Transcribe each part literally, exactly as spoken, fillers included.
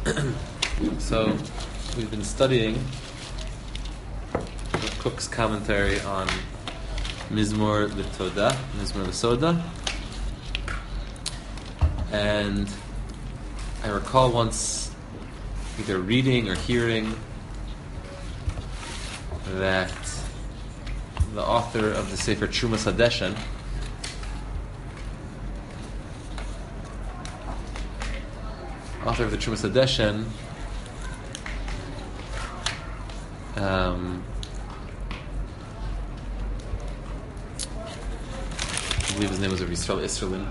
So, we've been studying Cook's commentary on Mizmor L'Toda, Mizmor L'Soda, and I recall once either reading or hearing that the author of the Sefer Trumas Hadeshen author of the Trumas Hadeshen um, I believe his name was Yisrael Isserlin.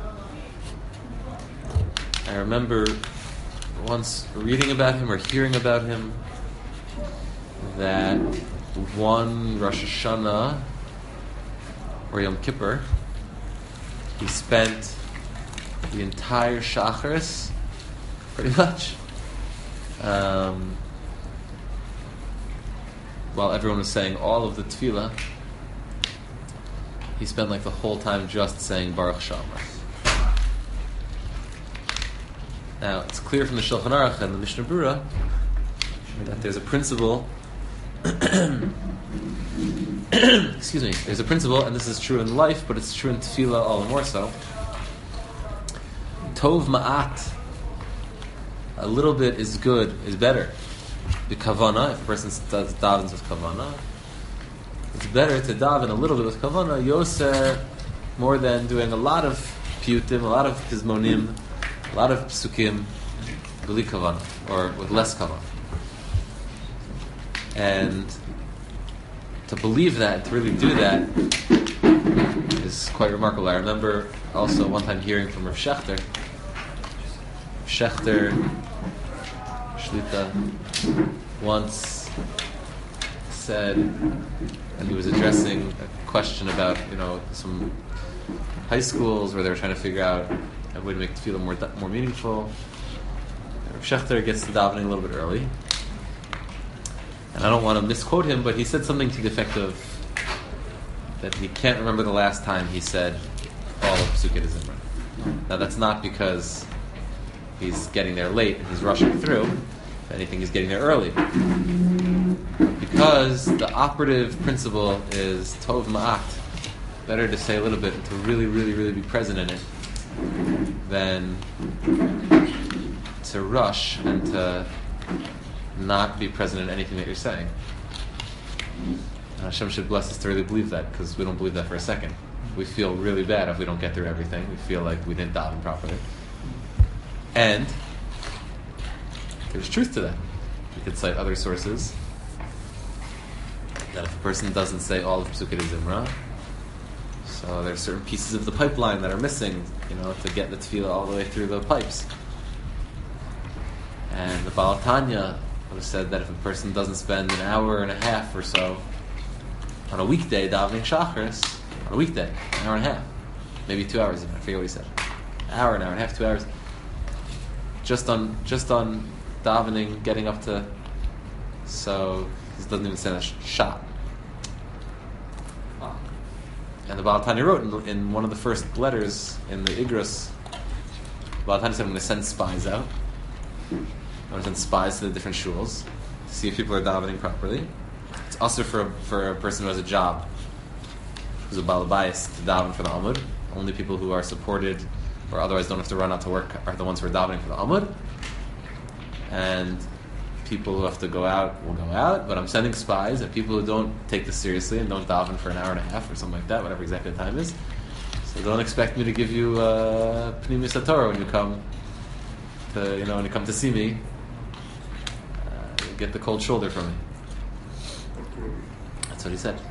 I remember once reading about him or hearing about him that one Rosh Hashanah or Yom Kippur he spent the entire Shacharis pretty much um, while everyone was saying all of the Tefillah, he spent like the whole time just saying Baruch Shamar. Now it's clear from the Shulchan Aruch and the Mishnah Berurah that there's a principle excuse me there's a principle, and this is true in life but it's true in Tefillah all the more so. Tov ma'at, a little bit is good, is better. The kavana, if a person does davens with kavana, it's better to daven a little bit with kavana, yoser, more than doing a lot of piyutim, a lot of pizmonim, a lot of psukim, b'li kavana, or with less kavana. And to believe that, to really do that, is quite remarkable. I remember also one time hearing from Rav Shechter, Shechter Shlita once said, and he was addressing a question about, you know, some high schools where they were trying to figure out a way to make it feel more more meaningful. Shechter gets to davening a little bit early, and I don't want to misquote him, but he said something to the effect of that he can't remember the last time he said all of Psukei Zimra. Now that's not because he's getting there late and he's rushing through. If anything, he's getting there early. Because the operative principle is Tov Ma'at. Better to say a little bit and to really, really, really be present in it than to rush and to not be present in anything that you're saying. And Hashem should bless us to really believe that, because we don't believe that for a second. We feel really bad if we don't get through everything. We feel like we didn't daven properly. And there's truth to that. We could cite other sources that if a person doesn't say all of Psukei Zimra, so there's certain pieces of the pipeline that are missing, you know, to get the tefillah all the way through the pipes. And the Baal Tanya have said that if a person doesn't spend an hour and a half or so on a weekday davening shacharis, on a weekday, an hour and a half, maybe two hours even, I forget what he said, an hour, an hour and a half, two hours, just on just on davening, getting up to, so he doesn't even send a sh- shot. And the Baal Tanya wrote in, in one of the first letters in the Igros, the Baal Tanya said, I'm going to send spies out. I'm going to send spies to the different shuls to see if people are davening properly. It's also for a, for a person who has a job, who's a Baal Bayis, to daven for the Amud. Only people who are supported or otherwise don't have to run out to work are the ones who are davening for the Amud. And people who have to go out will go out, but I'm sending spies, and people who don't take this seriously and don't daven for an hour and a half or something like that, whatever exactly the time is. So don't expect me to give you uh, Pnimis HaTorah when you come to, you know, when you come to see me. Uh, you get the cold shoulder from me. That's what he said.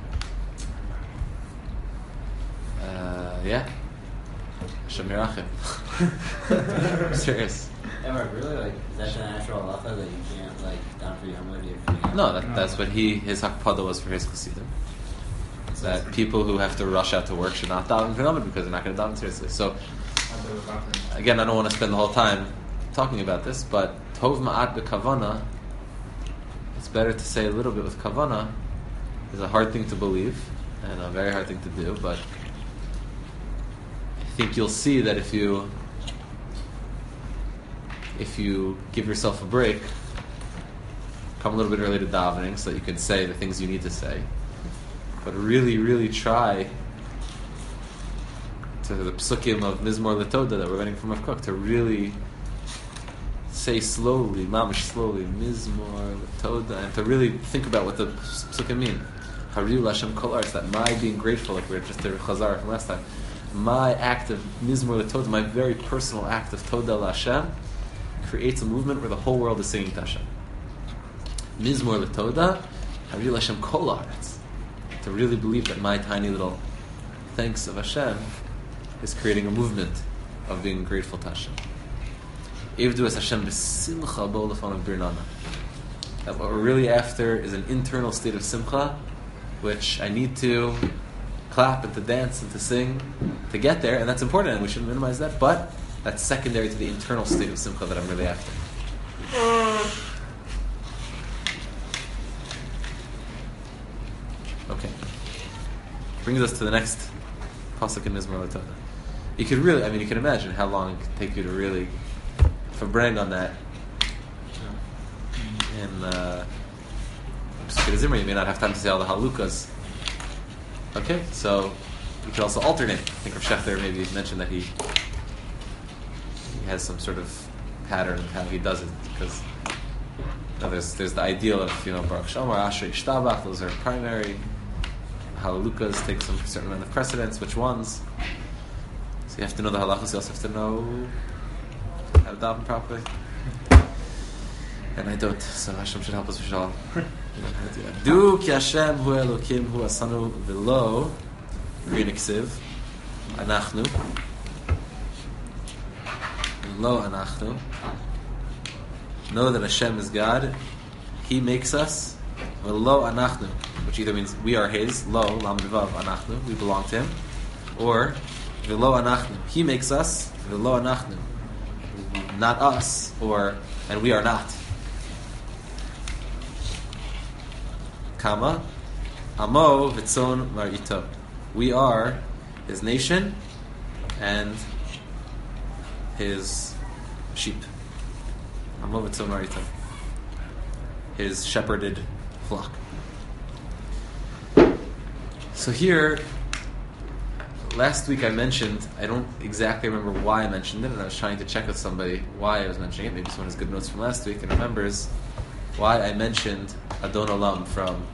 Uh, yeah. Shamir Achim. Serious. Emma, really? Like, is that the natural halacha that you can't, like, down for Yom Kippur if you No, that, that's what he, his hakpada was for his chassidim. That people who have to rush out to work should not daven for Yom Kippur because they're not going to daven seriously. So, again, I don't want to spend the whole time talking about this, but Tov Ma'at B'Kavana, it's better to say a little bit with Kavana, is a hard thing to believe and a very hard thing to do, but I think you'll see that if you if you give yourself a break, come a little bit early to davening so that you can say the things you need to say. But really, really try to the psukim of Mizmor L'Toda that we're learning from Rav Kook, to really say slowly, mamish slowly, Mizmor L'Toda, and to really think about what the psukim mean. Hariu Lashem Kol Arts, that my being grateful, like we were just there Chazar from last time, my act of Mizmor L'Toda, my very personal act of Toda L'Hashem, creates a movement where the whole world is singing to Hashem. Mizmor L'Toda, Hariu Lashem Kol Arts, to really believe that my tiny little thanks of Hashem is creating a movement of being grateful to Hashem. Ivdu es Hashem b'simcha bo lefon of birnana. That what we're really after is an internal state of simcha, which I need to clap and to dance and to sing to get there, and that's important, and we shouldn't minimize that, but that's secondary to the internal state of simcha that I'm really after. Okay. Brings us to the next pasuk in Mizmor L'Toda. You could really, I mean, you can imagine how long it could take you to really verbreng on that. In uh, Pesukei Zimra, you may not have time to say all the halukas. Okay, so you could also alternate. I think Rav Shechter maybe mentioned that he he has some sort of pattern of how he does it, because you know, there's there's the ideal of, you know, Baruch Shamar, Ashrei Shtabach, those are primary. Halukas take some certain amount of precedence. Which ones? So you have to know the halachas. You also have to know how to daven properly. And I don't. So Hashem should help us. We should all. Do ki Hashem hu Elokim hu asanu v'lo green eksiv anachnu lo anachnu. Know that Hashem is God. He makes us. V'lo anachnu, which either means we are His. Lo lam devav anachnu, we belong to Him, or v'lo anachnu, He makes us. V'lo anachnu, not us, or and we are not. Kama amo v'tzon mar'ito, we are His nation and His sheep. Amo v'tzon mar'ito, His shepherded flock. So here, last week I mentioned, I don't exactly remember why I mentioned it, and I was trying to check with somebody why I was mentioning it. Maybe someone has good notes from last week and remembers why I mentioned Adon Olam from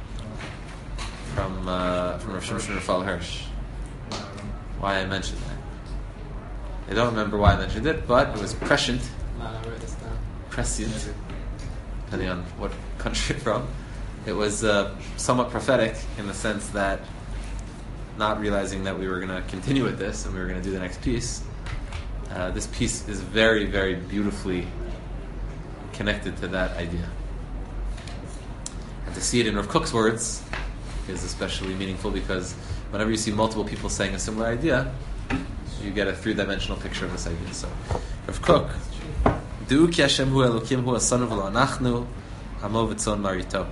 from uh, from Rav Shimshon Raphael Hirsch. Why I mentioned that. I don't remember why I mentioned it, but it was prescient. Prescient, depending on what country you're from. It was uh, somewhat prophetic in the sense that, not realizing that we were going to continue with this and we were going to do the next piece, uh, this piece is very, very beautifully connected to that idea. And to see it in Rav Kook's words is especially meaningful, because whenever you see multiple people saying a similar idea, you get a three-dimensional picture of this idea. So, Rav Kook, Du ki Hashem hu Elokim hu asanu v'lo anachnu hamo v'tzon marito.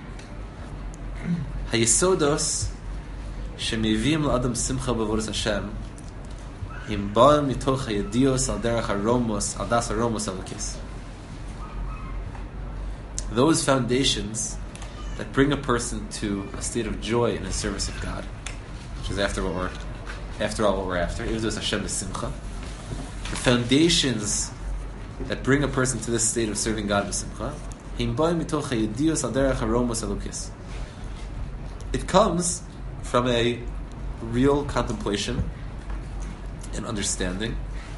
Hayesodos shemevim la'adam simcha b'avodas Hashem him ba'am mitoch hayedios al derech haromos al das haromos alukis. Those foundations that bring a person to a state of joy in the service of God, which is after what we're, after all what we're after. Ivdos Hashem b'simcha. The foundations that bring a person to this state of serving God b'simcha, him ba'am mitoch hayedios al derech haromos alukis. It comes from a real contemplation and understanding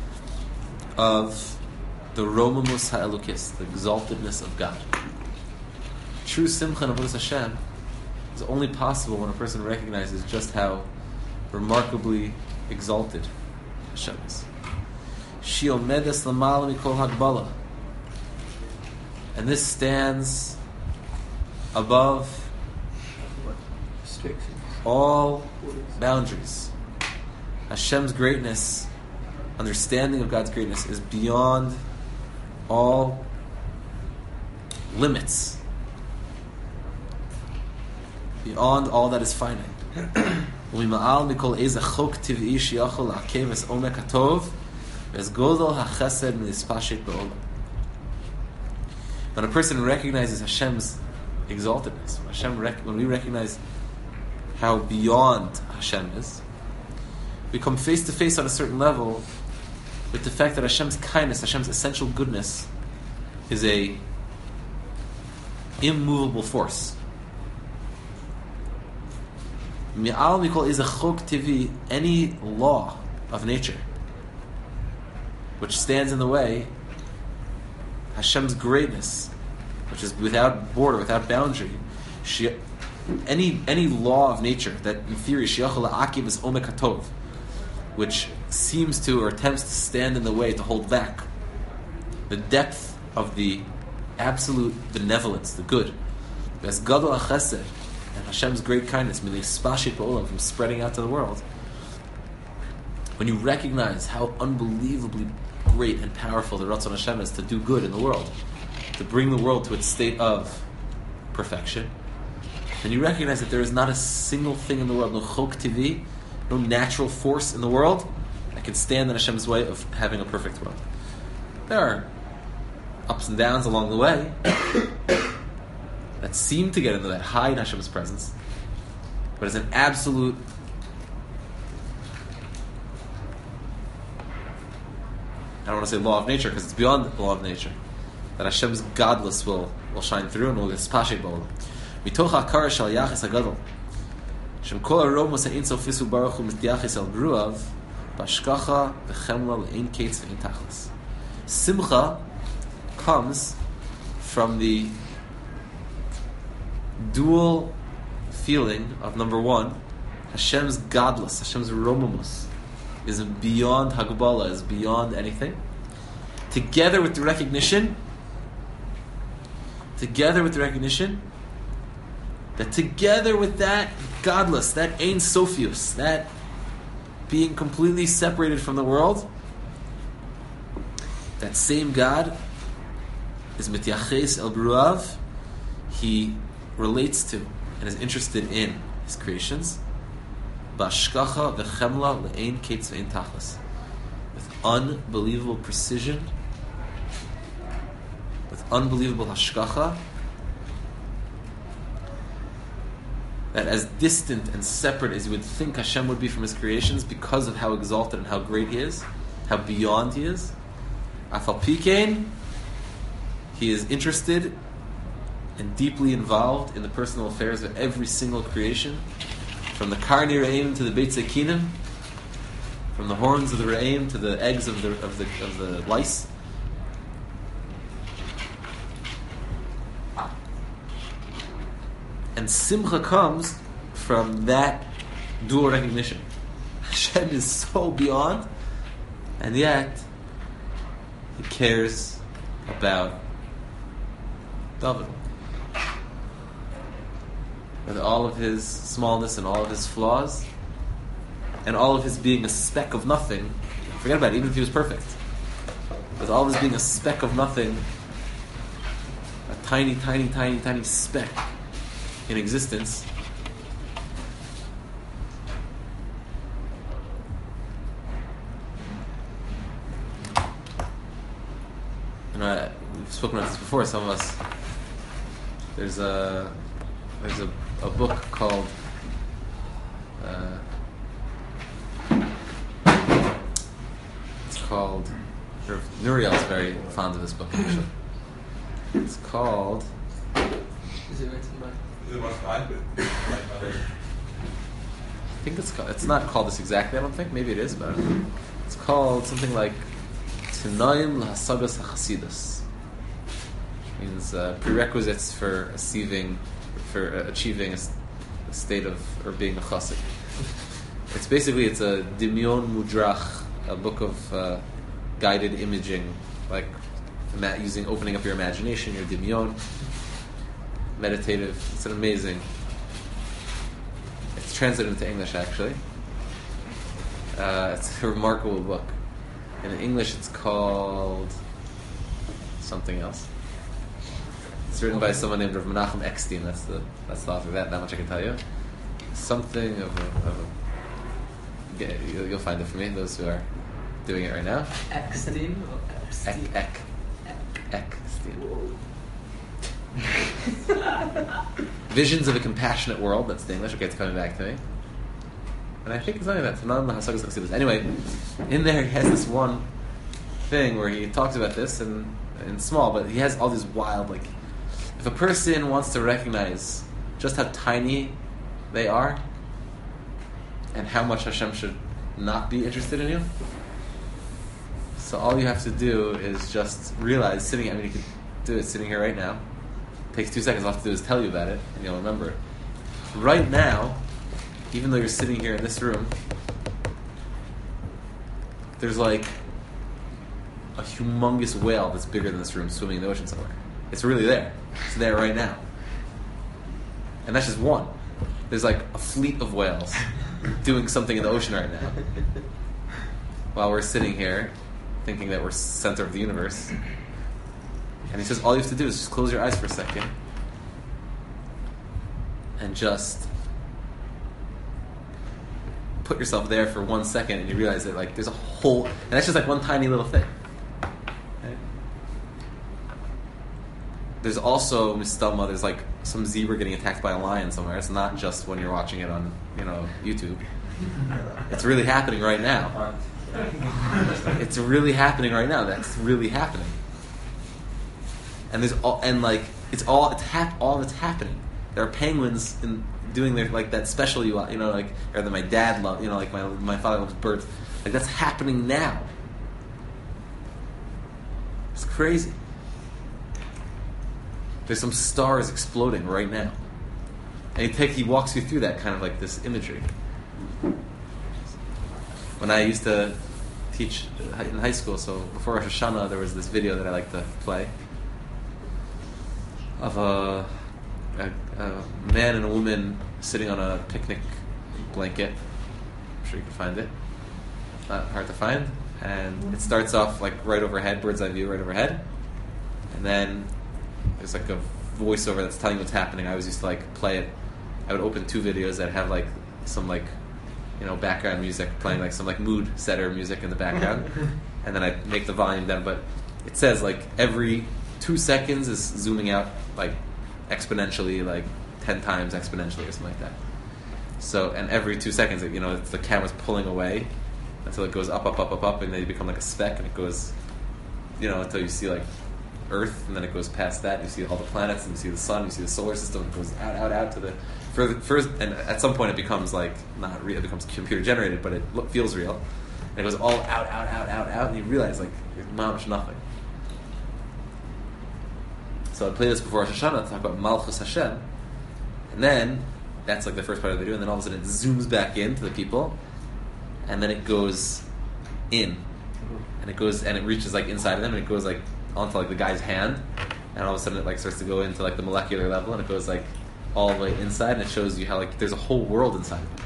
of the Romamus Ha'elukis, the exaltedness of God. True Simcha and Avodas Hashem is only possible when a person recognizes just how remarkably exalted Hashem is. Shi omedes l'mal mikol hagbala, and this stands above all boundaries. Hashem's greatness, understanding of God's greatness, is beyond all limits, beyond all that is finite. Es godol hachesed mispashit ba'olam. When a person recognizes Hashem's exaltedness, when, Hashem rec- when we recognize how beyond Hashem is, we come face to face on a certain level with the fact that Hashem's kindness, Hashem's essential goodness, is a immovable force. Mi'al mikol is a chok tivi, any law of nature which stands in the way, Hashem's greatness, which is without border, without boundary, she, any any law of nature that in theory shiachol la'akiv is omek hatov, which seems to or attempts to stand in the way, to hold back the depth of the absolute benevolence, the good, as gadol hachesed, and Hashem's great kindness, spashit ba'olam, from spreading out to the world. When you recognize how unbelievably great and powerful the Ratzon Hashem is to do good in the world, to bring the world to its state of perfection, then you recognize that there is not a single thing in the world, no chok tivi, no natural force in the world that can stand in Hashem's way of having a perfect world. There are ups and downs along the way that seem to get into that, hide Hashem's presence, but as an absolute I don't want to say law of nature because it's beyond the law of nature, that Hashem's godless will will shine through and will get spashit b'olam. Mitoch hakara shal yachis hagadol, shem kol aromos ha'in sofisu baruch hu mitiyachis el bruav, bashkacha v'chemla le'ein kates v'ein tachlis. Simcha comes from the dual feeling of, number one, Hashem's godless, Hashem's romamus, is beyond Hagbala, is beyond anything. Together with the recognition, together with the recognition, that together with that godless, that Ein Sophius, that being completely separated from the world, that same God is Mityaches El Bruav, he relates to and is interested in his creations, Bashkacha v'chemla le'ein kates v'ein tachlis, with unbelievable precision, with unbelievable hashkacha, that as distant and separate as you would think Hashem would be from his creations because of how exalted and how great he is, how beyond he is, afal pikein, he is interested and deeply involved in the personal affairs of every single creation, from the Karni Re'im to the Beit Zekinim, from the horns of the Re'im to the eggs of the of the of the lice. And Simcha comes from that dual recognition. Hashem is so beyond, and yet he cares about David. With all of his smallness and all of his flaws, and all of his being a speck of nothing, forget about it, even if he was perfect. With all of his being a speck of nothing, a tiny, tiny, tiny, tiny speck in existence, you know, I, we've spoken about this before, some of us. There's a there's a a book called uh, it's called Nuriel's very fond of this book actually. It's called Is it written by? Is it about five? I think it's called, it's not called this exactly, I don't think, maybe it is, but it's called something like Tinoim L'Hasagas HaChasidus, means uh, prerequisites for achieving for uh, achieving a, a state of, or being a chassid. It's basically, it's a Dimyon Mudrach, a book of uh, guided imaging, like ima- using, opening up your imagination, your Dimyon, meditative. It's an amazing, it's translated into English actually. Uh, it's a remarkable book. And in English it's called something else. It's written by someone named Rav Menachem Eckstein. That's the that's the author of that. That much I can tell you. Something of a, of a yeah, you'll, you'll find it for me. Those who are doing it right now. Eckstein or Ek, Epstein? ek, Eckstein. Visions of a Compassionate World. That's the English. Okay, it's coming back to me. And I think it's only that. Anyway, in there he has this one thing where he talks about this and in small, but he has all these wild, like, if a person wants to recognize just how tiny they are and how much Hashem should not be interested in you, so all you have to do is just realize sitting, I mean, you could do it sitting here right now. It takes two seconds. All I have to do is tell you about it, and you'll remember it. Right now, even though you're sitting here in this room, there's like a humongous whale that's bigger than this room swimming in the ocean somewhere. It's really there. It's there right now. And that's just one. There's like a fleet of whales doing something in the ocean right now. While we're sitting here, thinking that we're center of the universe. And he says all you have to do is just close your eyes for a second and just put yourself there for one second, and you realize that like there's a whole, and that's just like one tiny little thing. Right? There's also Mistama, there's like some zebra getting attacked by a lion somewhere. It's not just when you're watching it on, you know, YouTube. It's really happening right now. It's really happening right now. That's really happening. And there's all, and like it's all it's hap- all that's happening. There are penguins in doing their like that special you you know like or that my dad loved, you know, like my my father loves birds. Like that's happening now. It's crazy. There's some stars exploding right now. And he take he walks you through that kind of like this imagery. When I used to teach in high school, so before Rosh Hashanah, there was this video that I like to play of a, a, a man and a woman sitting on a picnic blanket. I'm sure you can find it. Not hard to find. And it starts off like right overhead, bird's eye view, right overhead. And then there's like a voiceover that's telling you what's happening. I always used to like play it. I would open two videos that have like some like, you know, background music playing, like some like mood setter music in the background. And then I make the volume down. But it says like every two seconds is zooming out like exponentially, like ten times exponentially or something like that. So, and every two seconds, you know, it's the camera's pulling away until it goes up, up, up, up, up, and then you become like a speck, and it goes, you know, until you see like Earth, and then it goes past that, and you see all the planets, and you see the sun, you see the solar system, and it goes out, out, out to the further, first, and at some point it becomes like, not real, it becomes computer generated, but it look, feels real. And it goes all out, out, out, out, out, and you realize like, there's not much nothing. So I played this before Rosh Hashanah to talk about Malchus Hashem, and then that's like the first part of the video, and then all of a sudden it zooms back into the people, and then it goes in, and it goes and it reaches like inside of them, and it goes like onto like the guy's hand, and all of a sudden it like starts to go into like the molecular level, and it goes like all the way inside, and it shows you how like there's a whole world inside of it.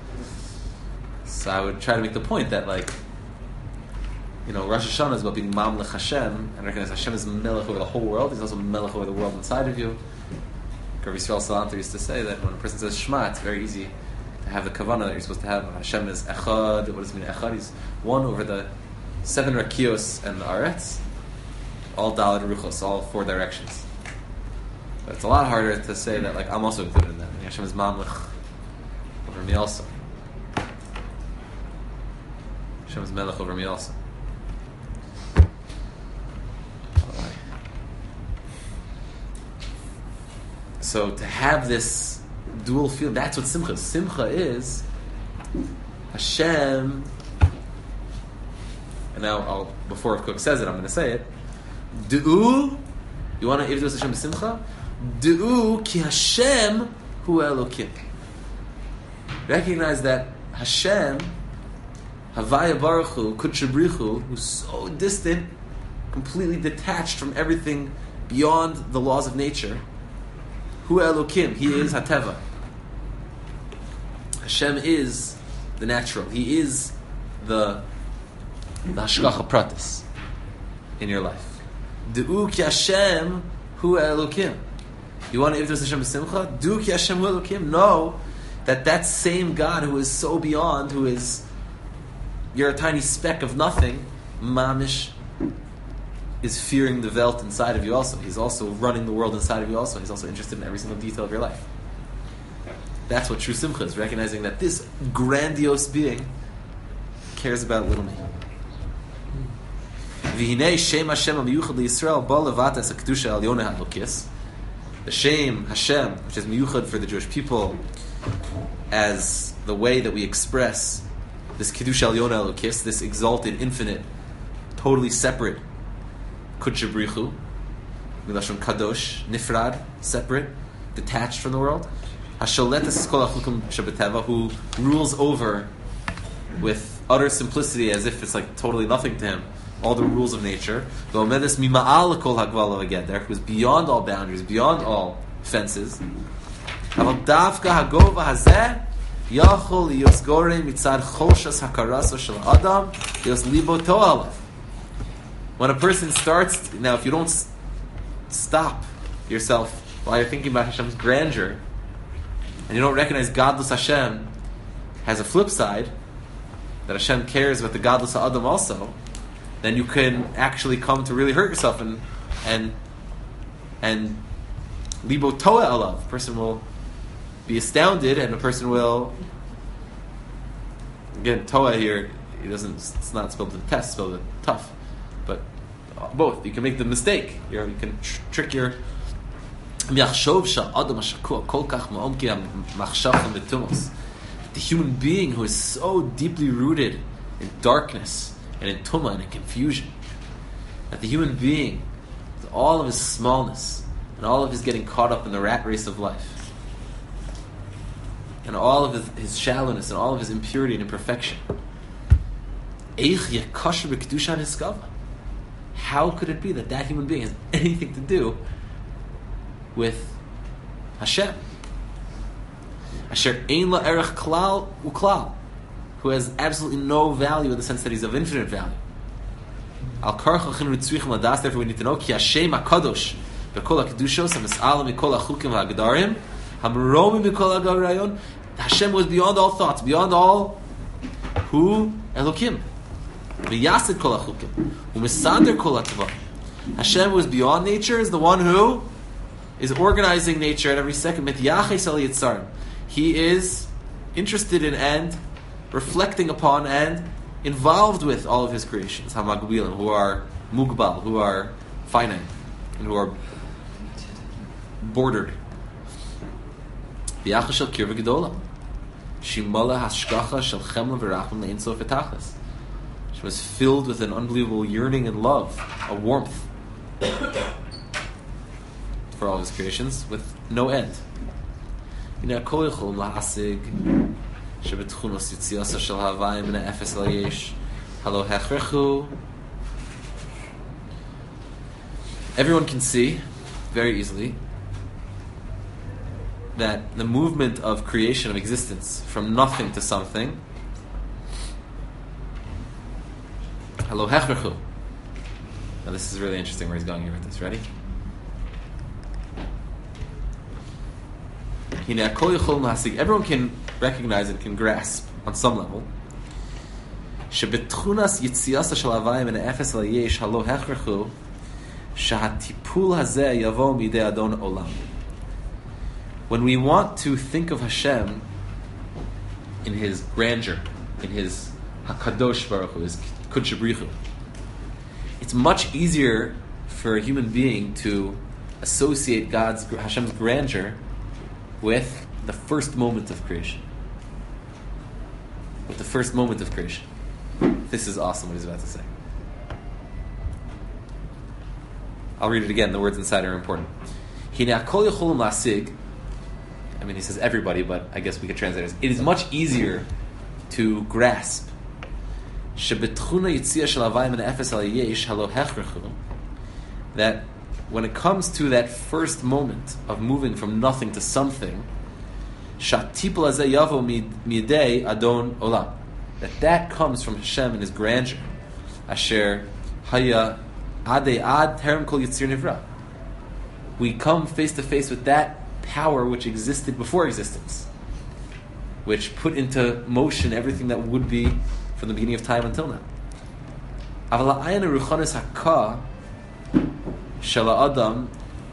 So I would try to make the point that like, you know, Rosh Hashanah is about being Mamlech Hashem and recognize Hashem is Melech over the whole world. He's also Melech over the world inside of you. Rav Yisrael Salanter used to say that when a person says Shema, it's very easy to have the kavanah that you're supposed to have. Hashem is Echad. What does it mean? Echad. He's one over the seven rakios and the aretz, all daled ruchos, all four directions. But it's a lot harder to say that like I'm also included in that. And Hashem is Mamlech over me also. Hashem is Melech over me also. So to have this dual feel, that's what Simcha is. Simcha is Hashem, and now I'll, before Cook says it, I'm going to say it. Du'u, you want to introduce Hashem to Simcha? Du'u ki Hashem hu Elokim. Recognize that Hashem, Havaya Baruch Hu, Kutchabrichu, who's so distant, completely detached from everything beyond the laws of nature. Hu Elokim, He is Hateva. Hashem is the natural. He is the the Hashgacha Pratis in your life. Du'u ki Hashem Hu Elokim. You want to introduce Hashem b'simcha? Du'u ki Hashem Hu Elokim. Know that that same God who is so beyond, who is, you're a tiny speck of nothing, Mamish is fearing the Welt inside of you also. He's also running the world inside of you also. He's also interested in every single detail of your life. That's what true Simcha is, recognizing that this grandiose being cares about little me. V'hinei Shem Hashem HaMiyuchad LiYisrael Ba Levat Es HaKedusha Elyona HaElokis. The Shem Hashem, which is Miyuchad for the Jewish people, as the way that we express this Kedusha Elyona Elokis, this exalted, infinite, totally separate Kudsha Brichu, Milashon Kadosh, Nifrad, separate, detached from the world. Hasholetas Kol HaChukim Shabbateva, who rules over with utter simplicity, as if it's like totally nothing to him, all the rules of nature. V'omedes mima'al kol hagvala v'geder, who is beyond all boundaries, beyond all fences. Aval davka hagova hazeh yachol liyos gorei mitzad choshas hakaraso shel adam yos libo to'alev. When a person starts, now if you don't s- stop yourself while you're thinking about Hashem's grandeur, and you don't recognize godless Hashem has a flip side, that Hashem cares about the godless Adam also, then you can actually come to really hurt yourself and and and libo toa alav. A person will be astounded, and a person will, again, toa here, it doesn't, it's not spelled with a test, it's spelled with tough, but both. You can make the mistake. You're, you can tr- trick your. The human being who is so deeply rooted in darkness and in tumah and in confusion, that the human being, with all of his smallness and all of his getting caught up in the rat race of life, and all of his, his shallowness and all of his impurity and imperfection, how could it be that that human being has anything to do with Hashem? Asher ein la erech klal uklal, who has absolutely no value in the sense that he's of infinite value. Al karcha chin ritzvichim ladas. Therefore, we need to know ki Hashem Hakadosh v'kol hakedushos hamis'ala mikol hachukim v'hagdarim hamromi mikol hagarayon. Hashem was beyond all thoughts, beyond all who Elokim. V'yasid kol hachukim u'misader kol hatvah. Hashem was beyond nature, is the one who is organizing nature at every second. Mityaches al yitzarim. He is interested in and reflecting upon and involved with all of his creations. Hamagbilim, who are mugbal, who are finite, and who are bordered. V'yachas shel kirva gedola. Shimala hashkacha shel chemla v'rachim le'in sof etachlis. She was filled with an unbelievable yearning and love, a warmth for all of his creations, with no end. Everyone can see very easily that the movement of creation, of existence, from nothing to something, now this is really interesting where he's going here with this. Ready? Everyone can recognize and can grasp on some level when we want to think of Hashem in His grandeur, in His Hakadosh Baruch Hu, His Kudsha Brichu, it's much easier for a human being to associate God's Hashem's grandeur with the first moment of creation. With the first moment of creation. This is awesome what he's about to say. I'll read it again. The words inside are important. I mean, he says everybody, but I guess we could translate it as, it is much easier to grasp that when it comes to that first moment of moving from nothing to something, that that comes from Hashem and His grandeur. Asher haya ade ad terem kol yitzir nivra. We come face to face with that power which existed before existence, which put into motion everything that would be from the beginning of time until now. Aval ha'ayin ruchanis haka shel ha'adam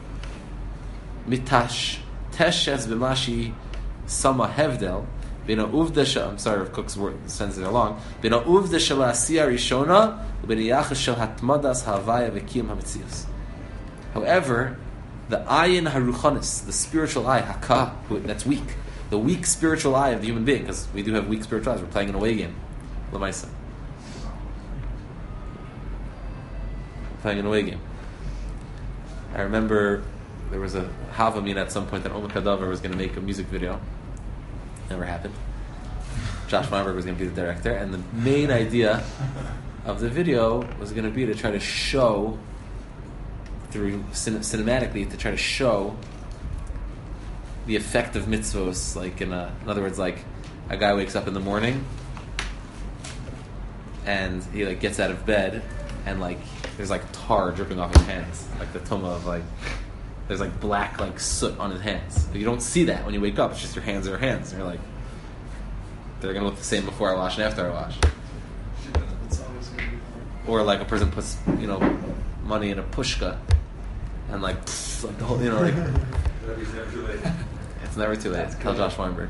mitash teshes b'mashi sama hevdel b'na uvda shel. I'm sorry if Cook's word sends it along. B'na uvda shel ha'asiyah rishona b'na yachas shel hatmadas ha'avaya v'kiyum ha'metzius. However, the ayin haruchanis, the spiritual eye, haka, that's weak, the weak spiritual eye of the human being, because we do have weak spiritual eyes. We're playing an away game, l'maisa. Playing an away game. I remember there was a Havamin at some point that Omer Kadaver was going to make a music video. Never happened. Josh Weinberg was going to be the director, and the main idea of the video was going to be to try to show, through cin- cinematically, to try to show the effect of mitzvos. Like in, a, in other words, like a guy wakes up in the morning and he like gets out of bed and like there's like tar dripping off his hands, like the tuma of like there's like black like soot on his hands. You don't see that when you wake up. It's just your hands are your hands, and you're like, they're gonna look the same before I wash and after I wash. Or like a person puts, you know, money in a pushka and like, pff, like the whole, you know, like It's never too late. it's never too late. Tell Josh Weinberg.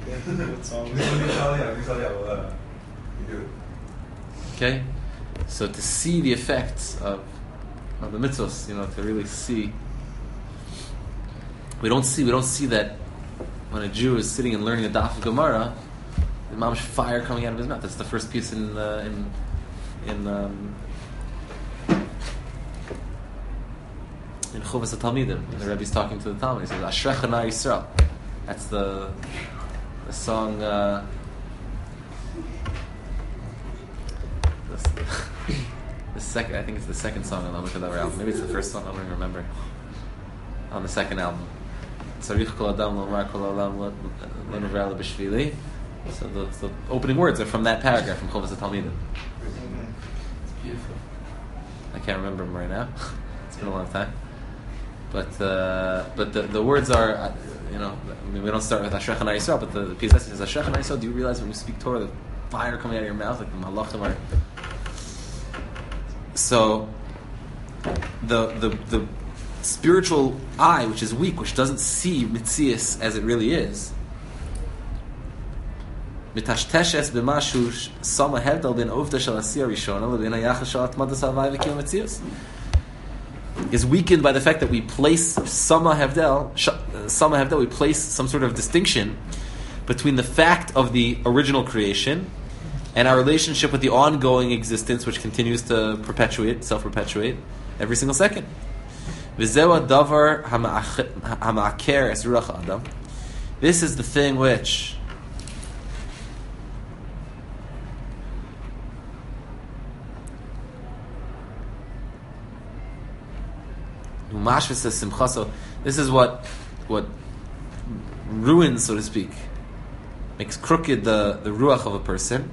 Okay, so to see the effects of of the mitzvahs, you know, to really see, we don't see we don't see that when a Jew is sitting and learning a daf of Gemara, the mamish fire coming out of his mouth. That's the first piece in uh, in in um, in Chuvas HaTalmidim. The Rebbe's talking to the Talmud. He says, "Ashrecha na Yisrael." That's the the song. Uh, the, the second, I think it's the second song on the Amukadavar album. Maybe it's the first song. I don't even remember. On the second album, Tzarich kol adam lomar kol olam lo nivra b'shvili. So the, the opening words are from that paragraph from Chuvas HaTalmidim. It's beautiful. I can't remember them right now. It's been a long time. But uh, but the, the words are, uh, you know, I mean, we don't start with Ashrecha na Yisrael, but the, the P S S says, Ashrecha na Yisrael, do you realize when you speak Torah, the fire coming out of your mouth, like the malachim are... So, the, the, the spiritual eye, which is weak, which doesn't see Mitzias as it really is, mitashteshes b'mashu sama hevdal bin ovda shel asiyah rishona l'bin hayachas shel atmadas havai v'kiyum mitzias, is weakened by the fact that we place sama hevdel, sama hevdel, we place some sort of distinction between the fact of the original creation and our relationship with the ongoing existence, which continues to perpetuate, self-perpetuate, every single second. V'zeu davar hama'aker es ruach adam. This is the thing which this is what what ruins, so to speak, makes crooked the, the ruach of a person,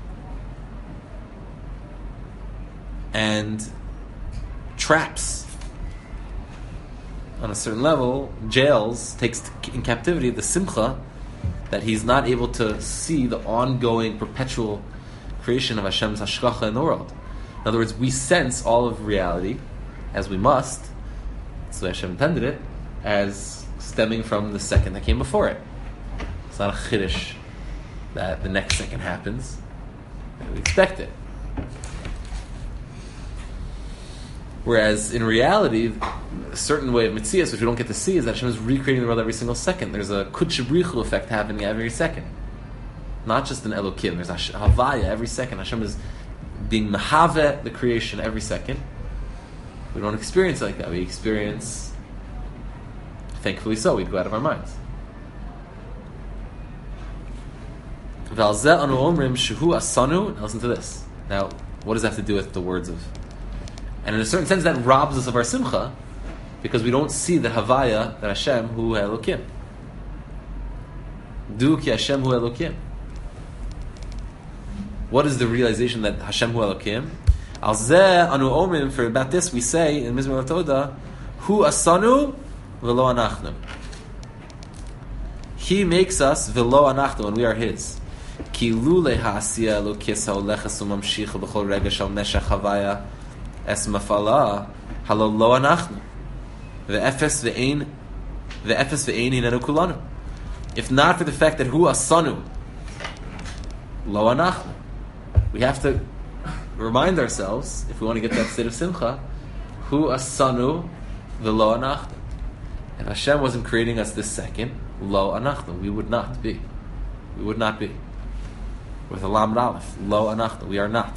and traps, on a certain level, jails, takes in captivity the simcha that he's not able to see the ongoing, perpetual creation of Hashem's hashgacha in the world. In other words, we sense all of reality, as we must, so Hashem intended it, as stemming from the second that came before it. It's not a chiddush that the next second happens. We expect it. Whereas in reality, a certain way of mitzias, which we don't get to see, is that Hashem is recreating the world every single second. There's a kutchabrichu effect happening every second. Not just an Elokim. There's a havaya every second. Hashem is being mehave the creation every second. We don't experience it like that. We experience, thankfully so, we'd go out of our minds. Now listen to this. Now, what does that have to do with the words of... And in a certain sense, that robs us of our simcha, because we don't see the havaya that Hashem hu Elokim. Du ki Hashem hu Elokim. What is the realization that Hashem hu Elokim? Al zeh anu omrim, for about this we say in Mizmor Toda, Hu asanu v'lo anachnu. He makes us v'lo anachnu, and we are His. Ki lule ha'asiya elokis ha'olechas u'mamshich b'chol rega shel meshach havaya es mafala halal lo anachnu ve'efes ve'ein ve'efes ve'ein hinenu kulanu. If not for the fact that hu asanu lo anachnu, we have to remind ourselves, if we want to get that state of simcha, hu asanu v'lo anachnu. If Hashem wasn't creating us this second, lo anachnu, we would not be. We would not be. With a lam aleph, lo anachnu, we are not.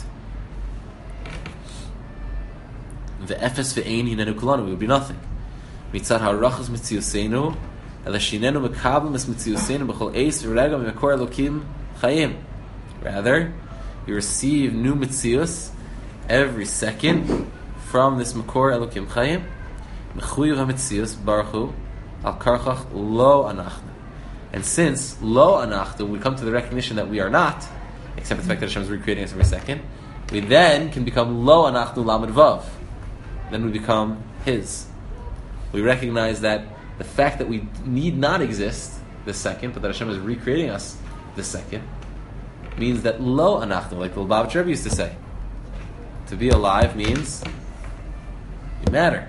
Ve'efes ve'ein hinenu kulanu, we would be nothing. Mitzad ha'arachas mitziuseinu, ela shinenu mekabel es mitziuseinu b'chol eis v'rega mekor elokim chayim. Rather, you receive new mitzius every second from this mekor elokim chayim. Mechuyev hamitzius baruchu al karchach lo anachnu. And since lo anachnu, we come to the recognition that we are not, except for the fact that Hashem is recreating us every second, we then can become lo anachnu lamed vav. Then we become His. We recognize that the fact that we need not exist this second, but that Hashem is recreating us this second, means that lo anachnu, like the Lubavitcher Rebbe used to say, to be alive means you matter.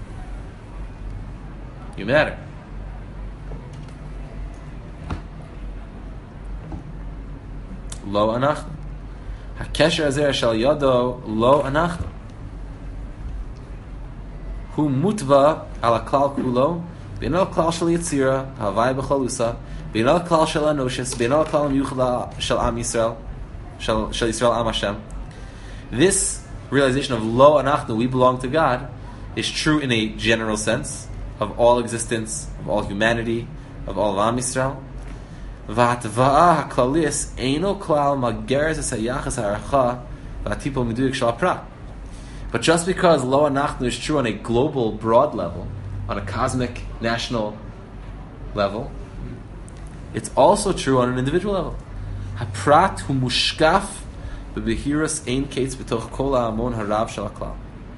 You matter. Lo anachnu. Hakesher azer shel yado lo anachnu. Hu mutva ala klal kulo, bin al klal shel yitzira, havai b'chalusa, bin al klal shel anoshes, bin al klal miyuchla shel am Yisrael, shel shel Yisrael am Hashem. This realization of lo anachnu, we belong to God, is true in a general sense of all existence, of all humanity, of all of Am Yisrael. V'hatva'ah ha'klalis eino klal mageres esayachas ha'aracha v'hatipol miduyik shel ha'prat. But just because lo anachnu is true on a global, broad level, on a cosmic, national level, it's also true on an individual level. Ha'prat hu mushkaf b'behiras ein kates b'toch kol ha'amon harav shel ha'klal.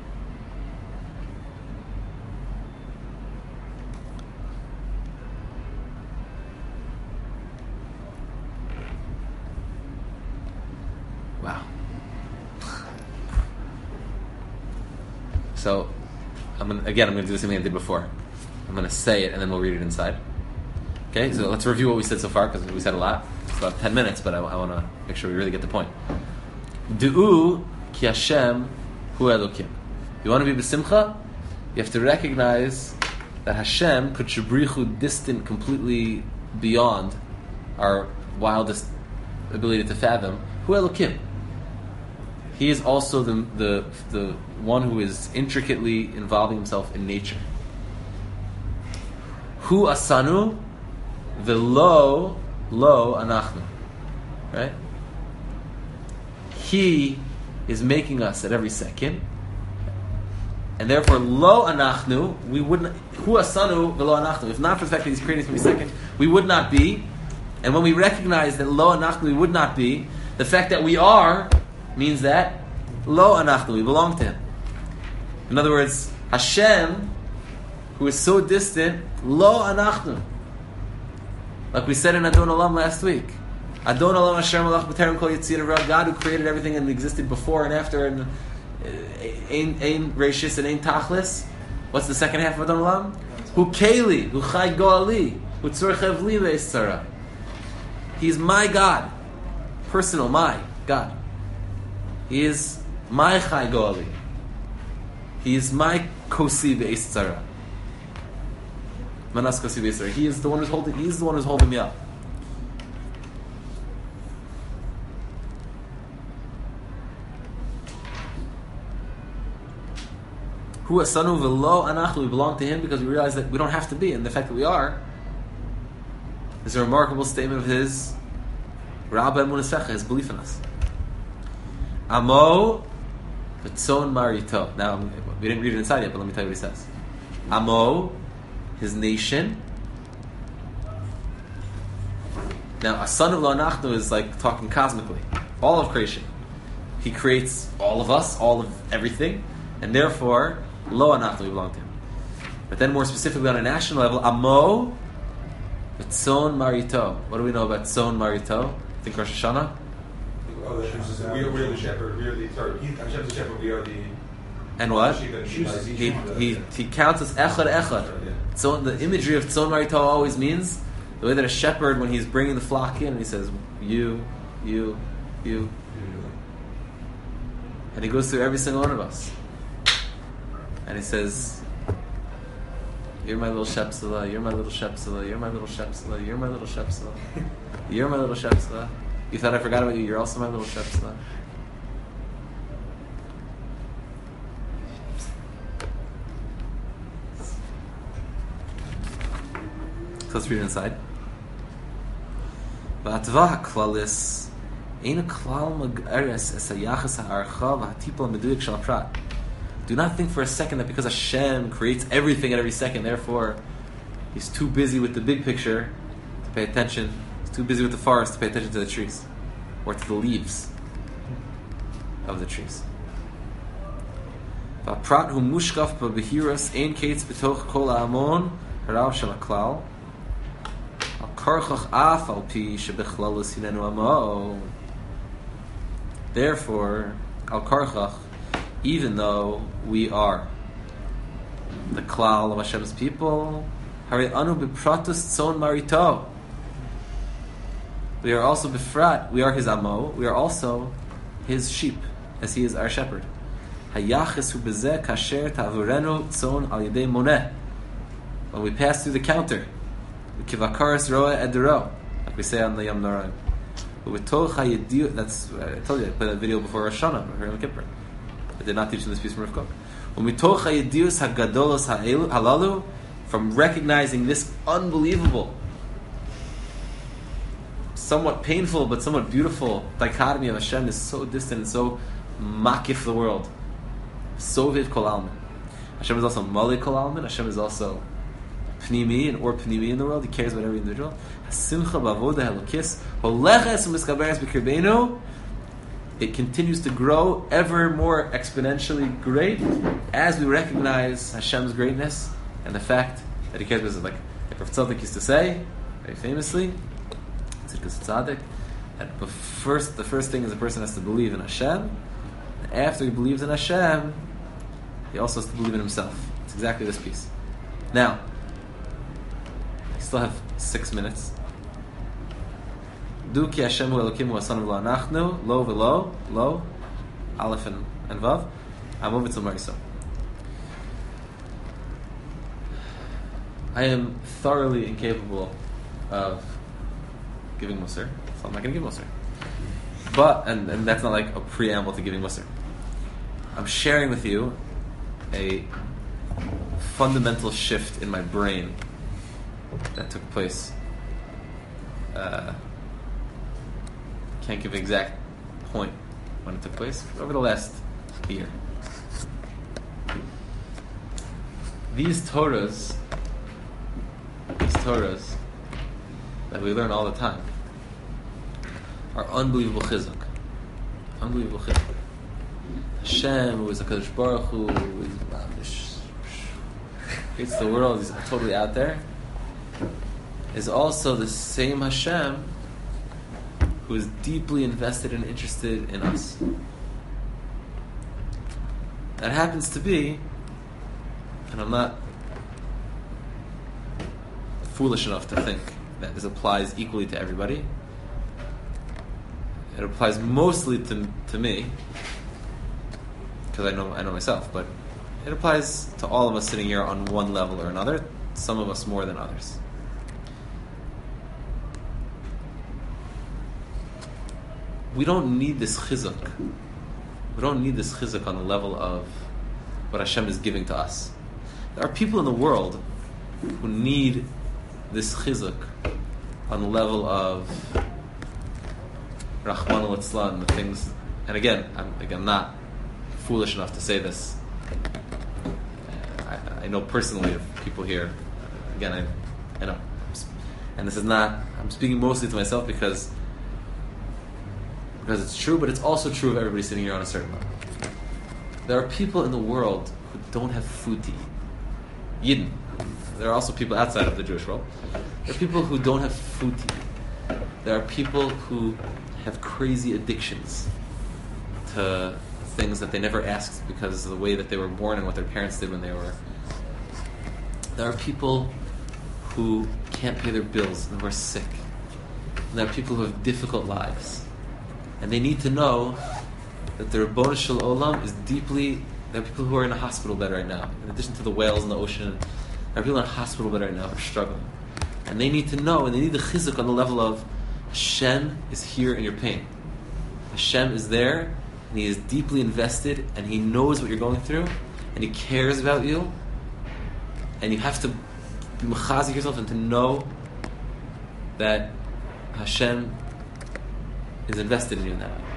So, I'm gonna, again, I'm going to do the same thing I did before. I'm going to say it, and then we'll read it inside. Okay, so let's review what we said so far, because we said a lot. It's about ten minutes, but I, I want to make sure we really get the point. Du'u ki Hashem hu Elokim. You want to be b'simcha? You have to recognize that Hashem could shabrichu distant, completely beyond our wildest ability to fathom. Hu Elokim. He is also the, the the one who is intricately involving himself in nature. Hu asanu v'lo lo anachnu. Right? He is making us at every second, and therefore lo anachnu, we wouldn't. Hu asanu v'lo anachnu. If not for the fact that He's creating us every second, we would not be. And when we recognize that lo anachnu, we would not be, the fact that we are means that lo anachnu, we belong to Him. In other words, Hashem, who is so distant, lo anachnu. Like we said in Adon Olam last week, Adon Olam Hashem Malach B'Terem Kol Yitzir Ra, God who created everything and existed before and after, and Ein Ein Reishis and Ein Tachlis. What's the second half of Adon Olam? Hu Keli, Hu Chai Goali, Hu Tzorchev Li Ve'Yitzara. He's my God, personal, my God. He is my Chai Goali. He is my Kosi Be'Yitzara. Manas Kosi Be'Yitzara. He is the one who's holding. He's the one who's holding me up. Hu asanu v'lo anachnu. We belong to Him because we realize that we don't have to be, and the fact that we are is a remarkable statement of His Rabba Emunasecha, His belief in us. Amo v'tzon marito. Now, we didn't read it inside yet, but let me tell you what He says. Amo, His nation. Now, a son of lo anachnu is like talking cosmically. All of creation. He creates all of us, all of everything, and therefore, lo anachnu, we belong to Him. But then more specifically on a national level, amo v'tzon marito. What do we know about tzon marito? Think Rosh Hashanah? Oh, the Hashem says, we are, we are the shepherd. We are the sorry. He, Hashem's the shepherd. We are the. And what? sheep and he buys each He, one of them, he, yeah. he counts us echad echad. Yeah. So the imagery of Tzon Marito always means the way that a shepherd, when he's bringing the flock in, and he says, you, you, you, and he goes through every single one of us. And he says, you're my little Shepsela, you're my little Shepsela, you're my little Shepsela, you're my little Shepsela, you're my little Shepsela. You thought I forgot about you, you're also my little Shepsela. So let's read it inside. V'atvah ha'klalis ein klal mag'eres es ha'yachas ha'archa v'hatipol ha'meduyak shel ha'prat. Do not think for a second that because Hashem creates everything at every second, therefore He's too busy with the big picture to pay attention. He's too busy with the forest to pay attention to the trees or to the leaves of the trees. V'aprat hu mushkaf b'behiras ein kates b'toch kol ha'amon harav shel ha'klal. Therefore, al karchach, even though we are the klal of Hashem's people, hari anu bepratus tzon marito. We are also befrat. We are His amo. We are also His sheep, as He is our shepherd. Hayachis hu bezeh kasher ta'avurenu tzon al yedei moneh. When we pass through the counter. Kivakaris roa edero, like we say on the Yom Noraim. That's I told you I played that video before Rosh Hashanah, Yom Kippur. I did not teach in this piece from Rav Kook. When we told Chayedius Hagadolos Halalu, from recognizing this unbelievable, somewhat painful but somewhat beautiful dichotomy of Hashem is so distant and so makif the world, so viv kol almin. Hashem is also mali kol almin. Hashem is also Pnimi and or Pnimi in the world. He cares about every individual. It continues to grow ever more exponentially great as we recognize Hashem's greatness and the fact that He cares about us. Like Rav Tzaddik used to say, very famously, Tzidkas Tzaddik, that the first, the first thing is a person has to believe in Hashem. And after he believes in Hashem, he also has to believe in himself. It's exactly this piece. Now, still have six minutes. Du ki Hashem hu Elokim hu asanu v'lo anachnu, lo v'lo, lo, aleph and, and vav. I'm over to Marisol. I am thoroughly incapable of giving Musar, so I'm not going to give Musar. But, and, and that's not like a preamble to giving Musar. I'm sharing with you a fundamental shift in my brain that took place. Uh, can't give an exact point when it took place. Over the last year. These Torahs, these Torahs that we learn all the time are unbelievable chizuk. Unbelievable chizuk. Hashem, who is a Kadosh Baruch Hu, who is creates the world, he's totally out there, is also the same Hashem who is deeply invested and interested in us. That happens to be, and I'm not foolish enough to think that this applies equally to everybody. It applies mostly to to me, because I know I know myself, but it applies to all of us sitting here on one level or another, some of us more than others. We don't need this chizuk. We don't need this chizuk on the level of what Hashem is giving to us. There are people in the world who need this chizuk on the level of Rahman al-Itzlan, the things, and again, I'm again not foolish enough to say this. I, I know personally of people here. Again, I, I know, and this is not. I'm speaking mostly to myself because because it's true, but it's also true of everybody sitting here on a certain level. There are people in the world who don't have food to eat. Yidden. There are also people outside of the Jewish world. There are people who don't have food to eat. There are people who have crazy addictions to things that they never asked because of the way that they were born and what their parents did when they were. There are people who can't pay their bills and who are sick. And there are people who have difficult lives. And they need to know that the Ribono Shel Olam is deeply... There are people who are in a hospital bed right now. In addition to the whales in the ocean, there are people in a hospital bed right now who are struggling. And they need to know, and they need the chizuk on the level of Hashem is here in your pain. Hashem is there, and He is deeply invested, and He knows what you're going through, and He cares about you. And you have to be mechazik yourself and to know that Hashem is invested in you in that way.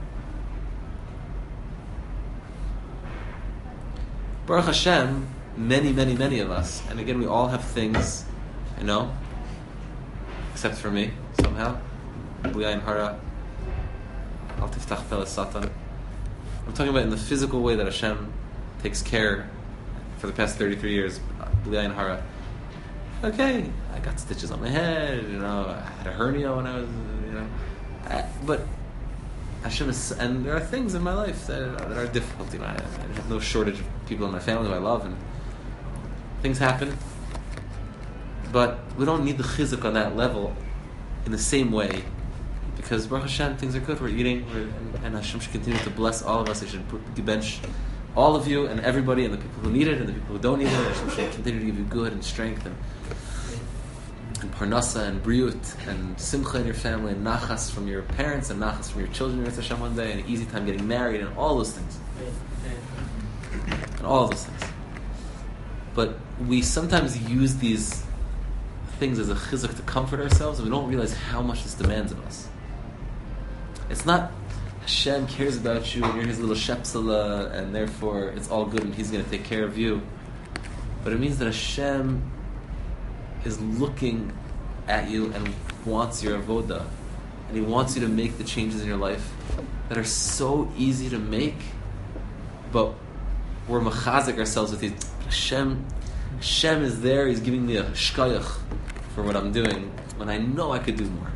Baruch Hashem, many, many, many of us, and again, we all have things, you know, except for me, somehow. Bli Ayin Hara, Al Tiftach Pel Satan. I'm talking about in the physical way that Hashem takes care for the past thirty-three years. Bli Ayin Hara. Okay, I got stitches on my head, you know, I had a hernia when I was, you know, I, but Hashem is, and there are things in my life that are, that are difficult. You know, I, I have no shortage of people in my family who I love, and things happen. But we don't need the chizuk on that level in the same way, because Baruch Hashem, things are good. We're eating, we're, and, and Hashem should continue to bless all of us. He should bench all of you and everybody, and the people who need it and the people who don't need it. Hashem should continue to give you good and strength and and parnasa and briut and simcha in your family and nachas from your parents and nachas from your children Yirtzeh Hashem one day, and an easy time getting married and all those things. And all those things. But we sometimes use these things as a chizuk to comfort ourselves, and we don't realize how much this demands of us. It's not Hashem cares about you and you're His little shepsala and therefore it's all good and He's going to take care of you. But it means that Hashem is looking at you and wants your avoda, and He wants you to make the changes in your life that are so easy to make, but we're mechazik ourselves with these. Hashem, Hashem is there. He's giving me a shkayach for what I'm doing when I know I could do more.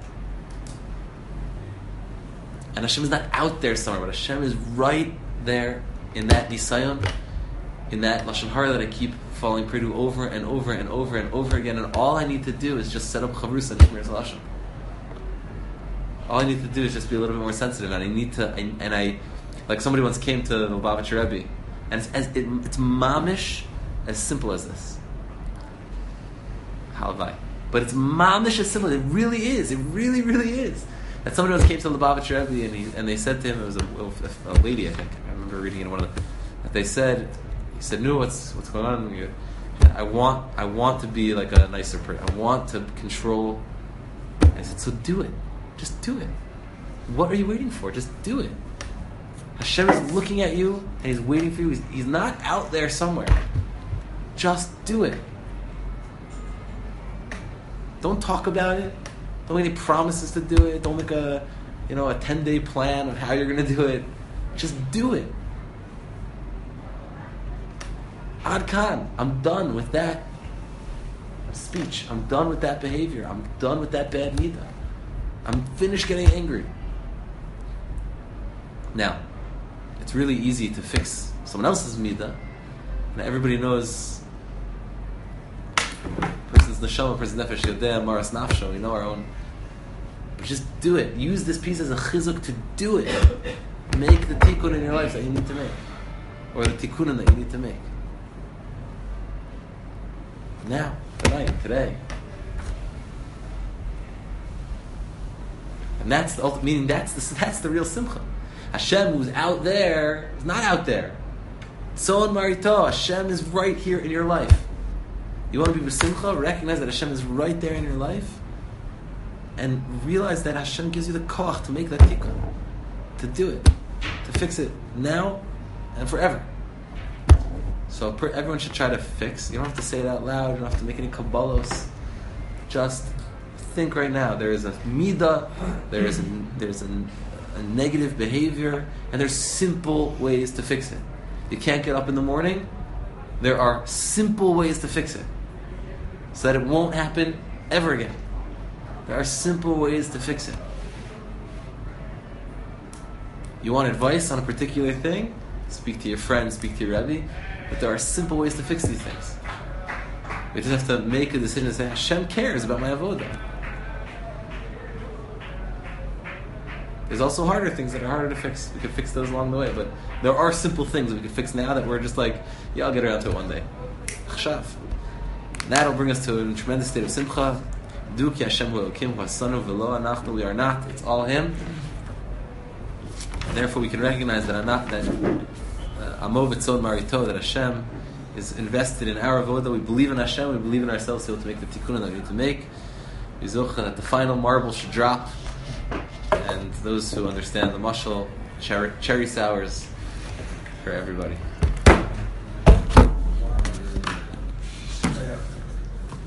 And Hashem is not out there somewhere, but Hashem is right there in that nisayon, in that lashon hara that I keep falling prey to over and over and over and over again, and all I need to do is just set up chavrusa and shmir zalashon. All I need to do is just be a little bit more sensitive, and I need to, and, and I, like somebody once came to the Lubavitcher Rebbe, and it's, as, it, it's mamish as simple as this. Halavai. But it's mamish as simple, it really is, it really, really is. That somebody once came to the Lubavitcher Rebbe, and, he, and they said to him, it was a, a lady, I think, I remember reading in one of the, that they said, he said, "No, what's what's going on? You, I want I want to be like a nicer person. I want to control." I said, "So do it. Just do it. What are you waiting for? Just do it." Hashem is looking at you and He's waiting for you. He's, he's not out there somewhere. Just do it. Don't talk about it. Don't make any promises to do it. Don't make a you know a ten day plan of how you're going to do it. Just do it. Ad kan, I'm done with that speech. I'm done with that behavior. I'm done with that bad midah. I'm finished getting angry. Now, it's really easy to fix someone else's midah. And everybody knows person's neshama, person's nefesh, yodea, maras nafsho. We know our own. But just do it. Use this piece as a chizuk to do it. Make the tikkun in your life that you need to make. Or the tikkunim that you need to make. Now, tonight, today. And that's the ultimate, meaning that's the, that's the real simcha. Hashem, who's out there, is not out there. Tzon marito, Hashem is right here in your life. You want to be with simcha, recognize that Hashem is right there in your life, and realize that Hashem gives you the koach to make that tikkun, to do it, to fix it now and forever. So per, everyone should try to fix. You don't have to say it out loud. You don't have to make any kabbalos. Just think right now. There is a midah. There is a, there's a, a negative behavior, and there's simple ways to fix it. You can't get up in the morning. There are simple ways to fix it, so that it won't happen ever again. There are simple ways to fix it. You want advice on a particular thing? Speak to your friend, speak to your Rebbe. But there are simple ways to fix these things. We just have to make a decision and say, Hashem cares about my avodah. There's also harder things that are harder to fix. We could fix those along the way, but there are simple things we could fix now that we're just like, yeah, I'll get around to it one day. Chashav. That'll bring us to a tremendous state of simcha. Du ki Hashem hu Elokim hu hasanu v'lo anachnu. We are not. It's all Him. And therefore, we can recognize that not that Amo v'tzod marito, that Hashem is invested in our avodah. We believe in Hashem. We believe in ourselves to be able to make the tikkun that we need to make. We zocha that the final marble should drop. And those who understand the mashal, cherry, cherry sours for everybody.